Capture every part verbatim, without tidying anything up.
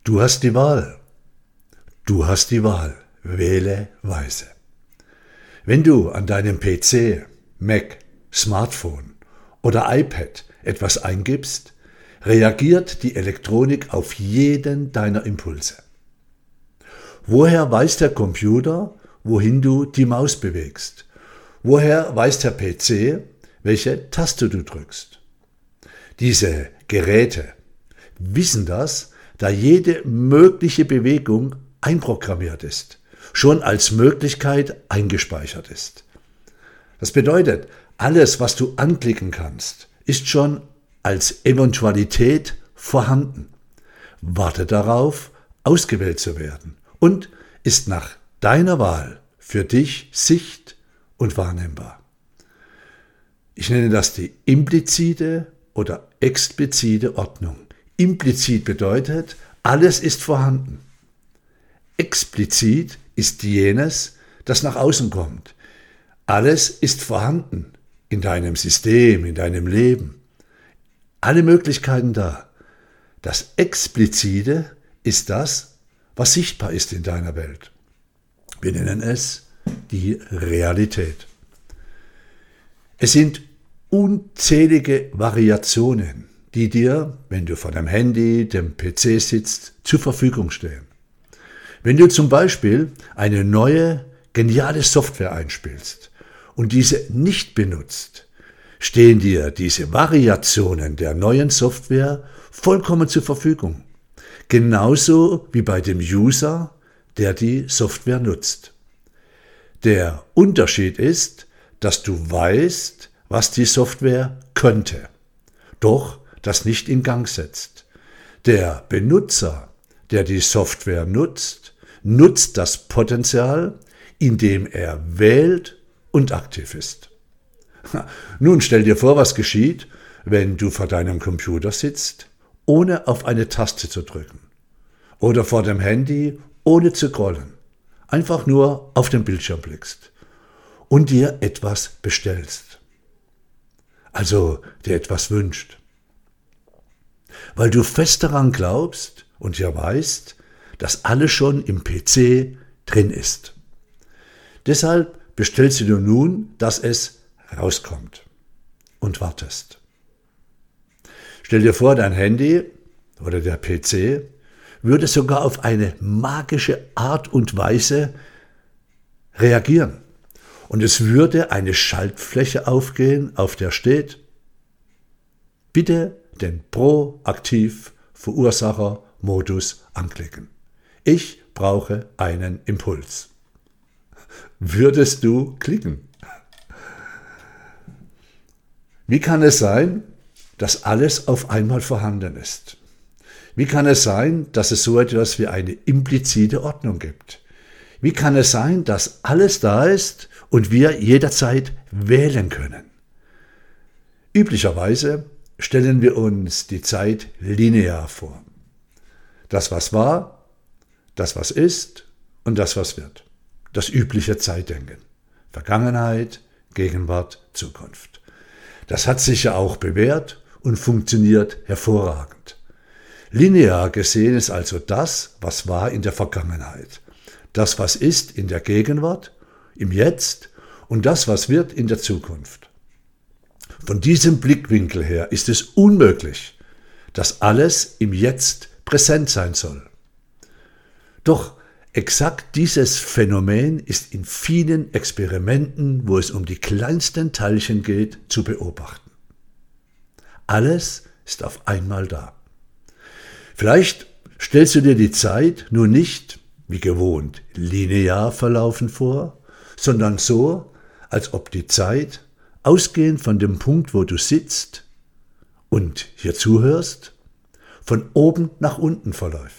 Du hast die Wahl. Du hast die Wahl. Wähle weise. Wenn du an deinem P C, Mac, Smartphone oder iPad etwas eingibst, reagiert die Elektronik auf jeden deiner Impulse. Woher weiß der Computer, wohin du die Maus bewegst? Woher weiß der P C, welche Taste du drückst? Diese Geräte wissen das, da jede mögliche Bewegung einprogrammiert ist, schon als Möglichkeit eingespeichert ist. Das bedeutet, alles, was du anklicken kannst, ist schon als Eventualität vorhanden, wartet darauf, ausgewählt zu werden und ist nach deiner Wahl für dich sicht- und wahrnehmbar. Ich nenne das die implizite oder explizite Ordnung. Implizit bedeutet, alles ist vorhanden. Explizit ist jenes, das nach außen kommt. Alles ist vorhanden in deinem System, in deinem Leben. Alle Möglichkeiten da. Das Explizite ist das, was sichtbar ist in deiner Welt. Wir nennen es die Realität. Es sind unzählige Variationen, die dir, wenn du vor deinem Handy, dem P C sitzt, zur Verfügung stehen. Wenn du zum Beispiel eine neue, geniale Software einspielst und diese nicht benutzt, stehen dir diese Variationen der neuen Software vollkommen zur Verfügung. Genauso wie bei dem User, der die Software nutzt. Der Unterschied ist, dass du weißt, was die Software könnte, doch das nicht in Gang setzt. Der Benutzer, der die Software nutzt, nutzt das Potenzial, indem er wählt und aktiv ist. Nun stell dir vor, was geschieht, wenn du vor deinem Computer sitzt, ohne auf eine Taste zu drücken. Oder vor dem Handy, ohne zu scrollen. Einfach nur auf den Bildschirm blickst und dir etwas bestellst. Also dir etwas wünscht. Weil du fest daran glaubst und ja weißt, dass alles schon im P C drin ist. Deshalb bestellst du nun, dass es rauskommt und wartest. Stell dir vor, dein Handy oder der P C würde sogar auf eine magische Art und Weise reagieren. Und es würde eine Schaltfläche aufgehen, auf der steht: Bitte den Proaktiv-Verursacher-Modus anklicken. Ich brauche einen Impuls. Würdest du klicken? Wie kann es sein, dass alles auf einmal vorhanden ist? Wie kann es sein, dass es so etwas wie eine implizite Ordnung gibt? Wie kann es sein, dass alles da ist und wir jederzeit wählen können? Üblicherweise stellen wir uns die Zeit linear vor. Das, was war, das, was ist und das, was wird. Das übliche Zeitdenken. Vergangenheit, Gegenwart, Zukunft. Das hat sich ja auch bewährt und funktioniert hervorragend. Linear gesehen ist also das, was war in der Vergangenheit. Das, was ist in der Gegenwart, im Jetzt und das, was wird in der Zukunft. Von diesem Blickwinkel her ist es unmöglich, dass alles im Jetzt präsent sein soll. Doch exakt dieses Phänomen ist in vielen Experimenten, wo es um die kleinsten Teilchen geht, zu beobachten. Alles ist auf einmal da. Vielleicht stellst du dir die Zeit nur nicht, wie gewohnt, linear verlaufen vor, sondern so, als ob die Zeit, ausgehend von dem Punkt, wo du sitzt und hier zuhörst, von oben nach unten verläuft.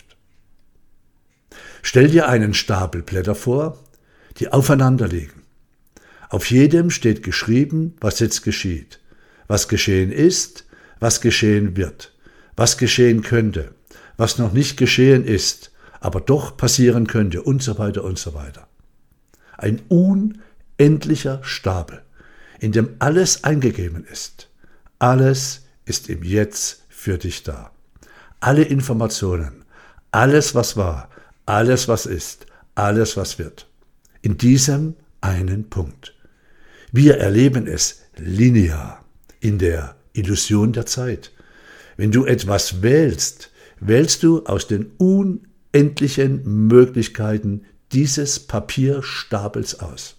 Stell dir einen Stapel Blätter vor, die aufeinander liegen. Auf jedem steht geschrieben, was jetzt geschieht, was geschehen ist, was geschehen wird, was geschehen könnte, was noch nicht geschehen ist, aber doch passieren könnte und so weiter und so weiter. Ein unendlicher Stapel, in dem alles eingegeben ist. Alles ist im Jetzt für dich da. Alle Informationen, Alles, was war, alles, was ist, alles, was wird. In diesem einen Punkt. Wir erleben es linear, in der Illusion der Zeit. Wenn du etwas wählst, wählst du aus den unendlichen Möglichkeiten dieses Papierstapels aus.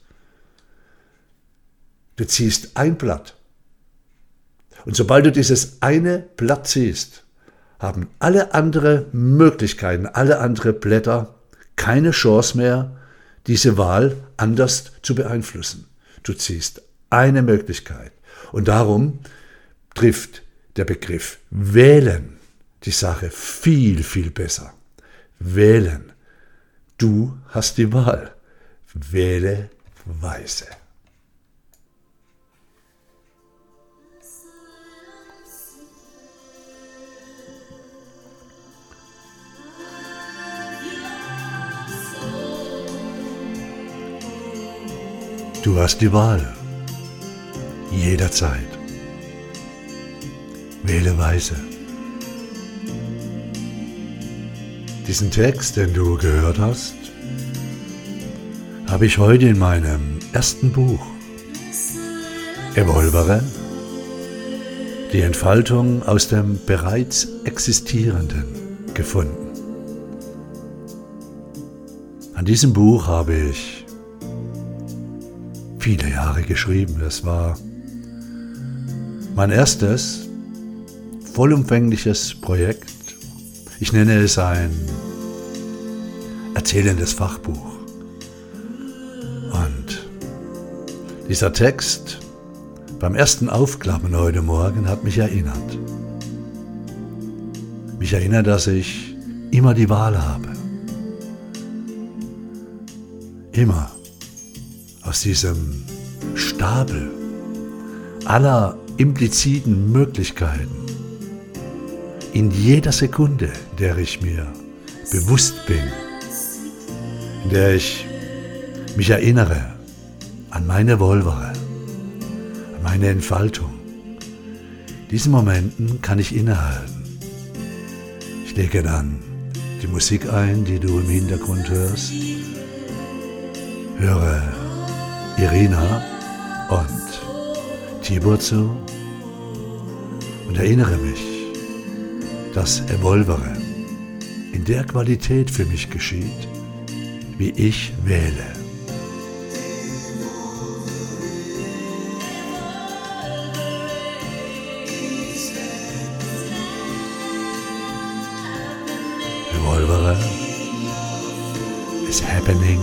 Du ziehst ein Blatt. Und sobald du dieses eine Blatt ziehst, haben alle anderen Möglichkeiten, alle anderen Blätter keine Chance mehr, diese Wahl anders zu beeinflussen. Du ziehst eine Möglichkeit. Und darum trifft der Begriff wählen die Sache viel, viel besser. Wählen. Du hast die Wahl. Wähle weise. Du hast die Wahl. Jederzeit. Wähle weise. Diesen Text, den du gehört hast, habe ich heute in meinem ersten Buch, Evolvere, die Entfaltung aus dem bereits Existierenden, gefunden. An diesem Buch habe ich viele Jahre geschrieben. Das war mein erstes vollumfängliches Projekt. Ich nenne es ein erzählendes Fachbuch. Und dieser Text beim ersten Aufklappen heute Morgen hat mich erinnert. Mich erinnert, dass ich immer die Wahl habe. Immer aus diesem Stapel aller impliziten Möglichkeiten, in jeder Sekunde, in der ich mir bewusst bin, in der ich mich erinnere an meine Evolvere, an meine Entfaltung. In diesen Momenten kann ich innehalten. Ich lege dann die Musik ein, die du im Hintergrund hörst, höre Irina und Tibor zu und erinnere mich, dass Evolvere in der Qualität für mich geschieht, wie ich wähle. Evolvere is happening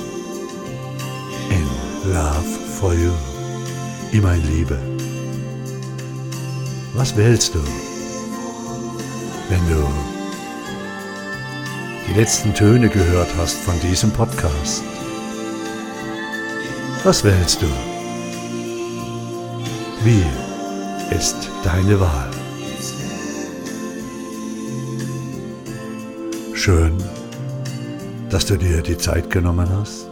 in love for you. Immer in Liebe. Was wählst du, wenn du die letzten Töne gehört hast von diesem Podcast? Was wählst du? Wie ist deine Wahl? Schön, dass du dir die Zeit genommen hast.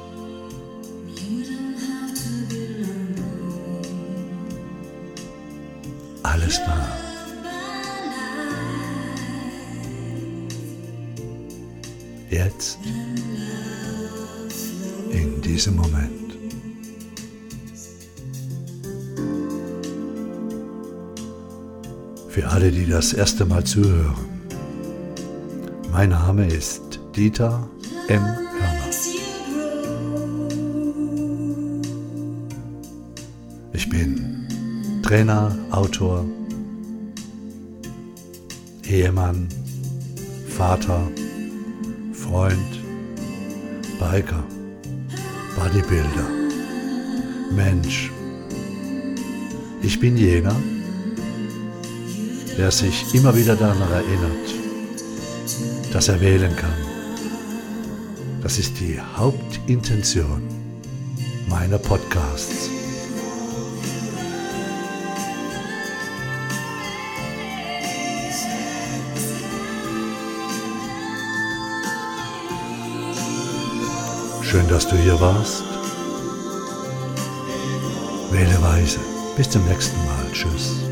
Alles da. Jetzt, in diesem Moment. Für alle, die das erste Mal zuhören. Mein Name ist Dieter M. Hörner. Ich bin Trainer, Autor, Ehemann, Vater, Freund, Biker, Bodybuilder, Mensch. Ich bin jener, der sich immer wieder daran erinnert, dass er wählen kann. Das ist die Hauptintention meiner Podcasts. Schön, dass du hier warst. Wähle weise. Bis zum nächsten Mal. Tschüss.